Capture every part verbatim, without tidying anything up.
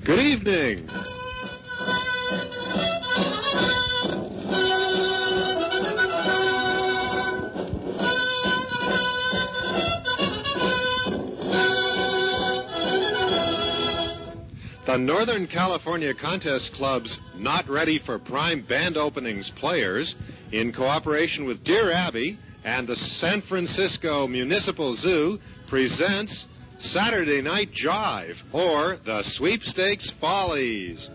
Good evening. The Northern California Contest Club's Not Ready for Prime Band Openings players, in cooperation with Dear Abby and the San Francisco Municipal Zoo, presents Saturday Night Jive, or the Sweepstakes Follies.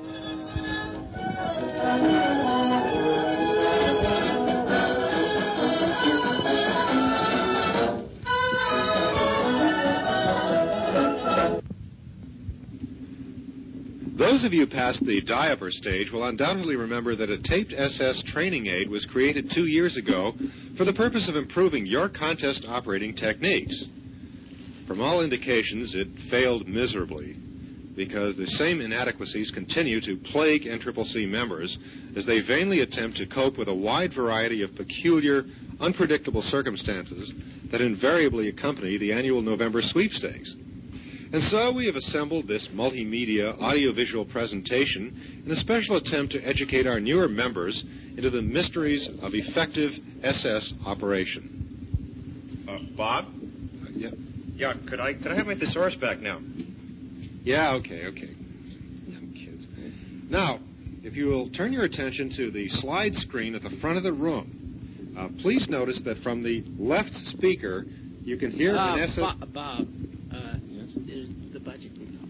Those of you past the die-upper stage will undoubtedly remember that a taped S S training aid was created two years ago for the purpose of improving your contest operating techniques. From all indications, it failed miserably because the same inadequacies continue to plague N C C C members as they vainly attempt to cope with a wide variety of peculiar, unpredictable circumstances that invariably accompany the annual November sweepstakes. And so we have assembled this multimedia audiovisual presentation in a special attempt to educate our newer members into the mysteries of effective S S operation. Uh, Bob? Uh, yeah? Yeah, could I could I have my thesaurus back now? Yeah, okay, okay. Young kids. Now, if you will turn your attention to the slide screen at the front of the room, uh, please notice that from the left speaker, you can hear uh, an S S... Bob, Bob uh, yes? There's the budget.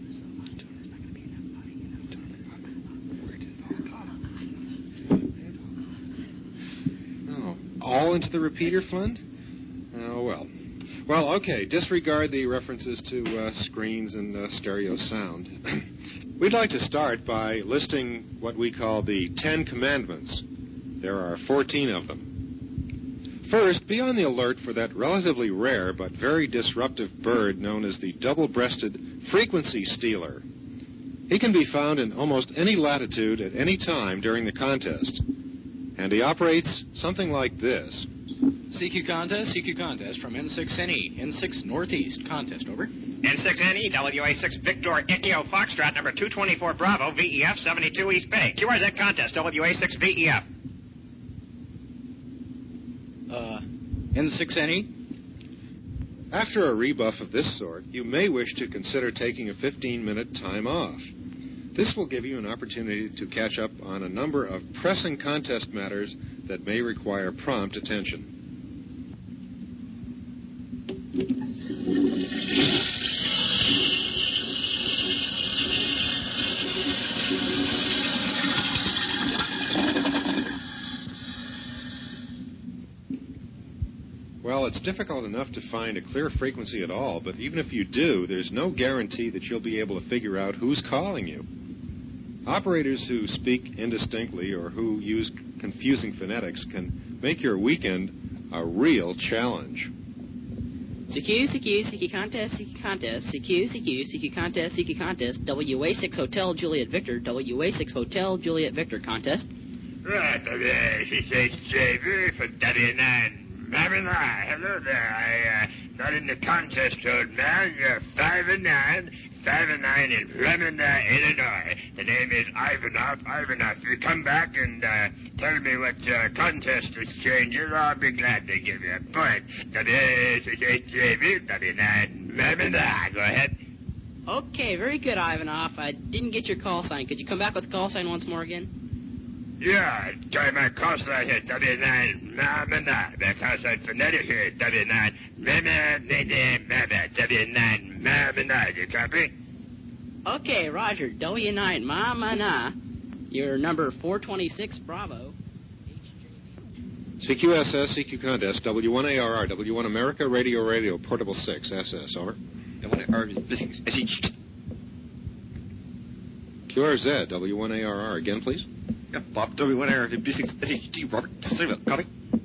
Oh, all into the repeater, Flint? Oh, well. Well, okay, disregard the references to uh, screens and uh, stereo sound. We'd like to start by listing what we call the Ten Commandments. There are fourteen of them. First, be on the alert for that relatively rare but very disruptive bird known as the double-breasted frequency stealer. He can be found in almost any latitude at any time during the contest. And he operates something like this. C Q contest, C Q contest from N six N E, N six Northeast contest, over. N six N E, W A six Victor Echo Foxtrot, number two twenty-four Bravo, V E F seventy-two East Bay. Q R Z contest, W A six V E F. Uh, N six N E? After a rebuff of this sort, you may wish to consider taking a fifteen-minute time off. This will give you an opportunity to catch up on a number of pressing contest matters that may require prompt attention. Well, it's difficult enough to find a clear frequency at all, but even if you do, there's no guarantee that you'll be able to figure out who's calling you. Operators who speak indistinctly or who use confusing phonetics can make your weekend a real challenge. C Q, C Q, C Q contest, C Q contest, C Q, C Q, C Q contest, C Q contest, W A six Hotel Juliet Victor, W A six Hotel Juliet Victor contest. Right, W A six J V for W nine. Hello there. I, uh, not in the contest, old man. You're five and nine. Five and nine in Lemon, uh, Illinois. The name is Ivanov. Ivanov, if you come back and uh, tell me what uh, contest exchange is, I'll be glad to give you a point. W A six J V, W nine. Go ahead. Okay, very good, Ivanov. I didn't get your call sign. Could you come back with the call sign once more again? Yeah, try my call sign here, W nine, Mamma, the call sign phonetic here, W nine, Mamma, Mamma, W nine, Mamma, you copy? Okay, Roger, W nine, Mamma, na. Your number four twenty-six, Bravo. C Q S S, C Q contest, W one A R R, W one America, Radio Radio, Portable six, S S, over. Q R Z, W one A R R, again, please. Yeah, Bob, W one A R R, B six S H D, Robert, copy?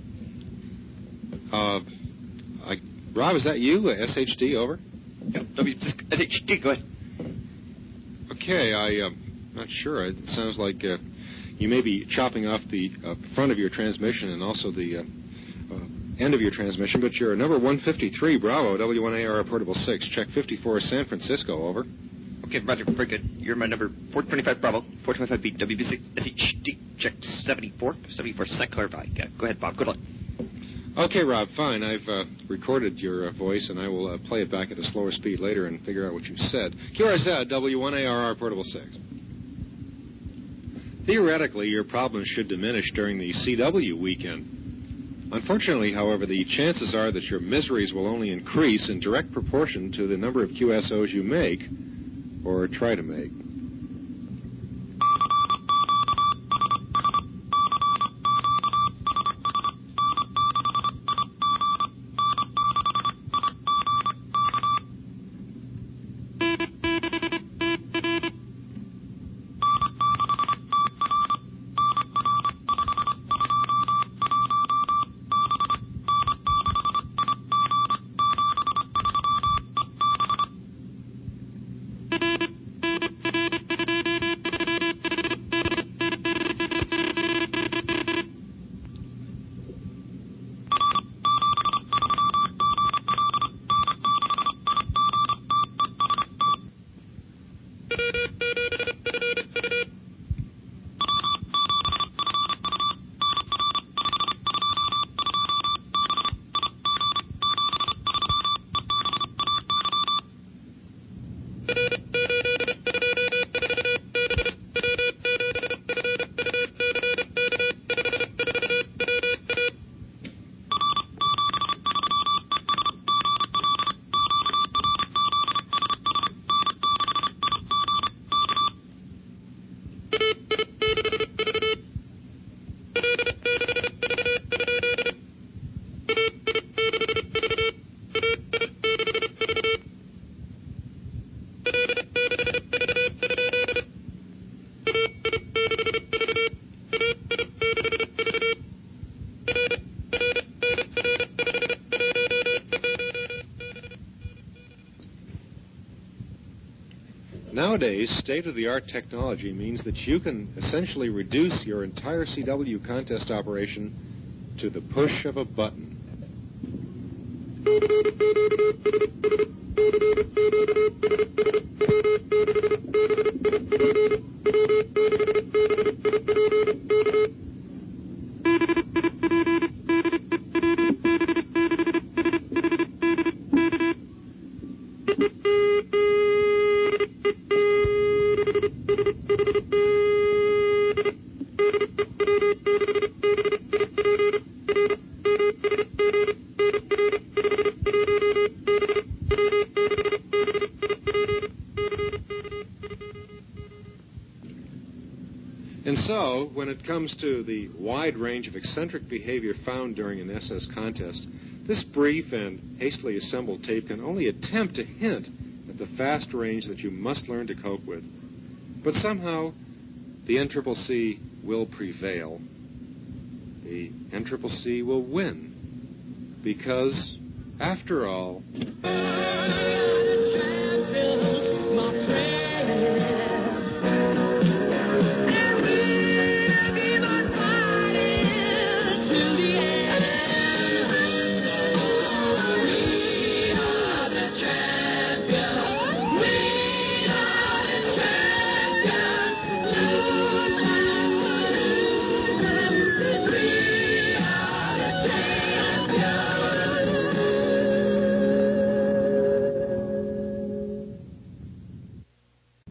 Uh, I, Rob, is that you, uh, S H D, over? Yeah, W six S H D, go ahead. Okay, I'm uh, not sure. It sounds like uh, you may be chopping off the uh, front of your transmission and also the uh, uh, end of your transmission, but you're number one fifty-three, Bravo, W one A R R, Portable six. Check fifty-four, San Francisco, over. Okay, Roger, very good. You're my number four twenty-five Bravo, four twenty-five B, W B six, S H D, check seventy-four, seventy-four, set clarify. Yeah, go ahead, Bob, good luck. Okay, Rob, fine. I've uh, recorded your uh, voice, and I will uh, play it back at a slower speed later and figure out what you said. Q R Z, W one A R R, Portable six. Theoretically, your problems should diminish during the C W weekend. Unfortunately, however, the chances are that your miseries will only increase in direct proportion to the number of Q S Os you make or try to make. Nowadays, state-of-the-art technology means that you can essentially reduce your entire C W contest operation to the push of a button. And so, when it comes to the wide range of eccentric behavior found during an S S contest, this brief and hastily assembled tape can only attempt to hint at the fast range that you must learn to cope with. But somehow, the N C C C will prevail. The N C C C will win. Because, after all...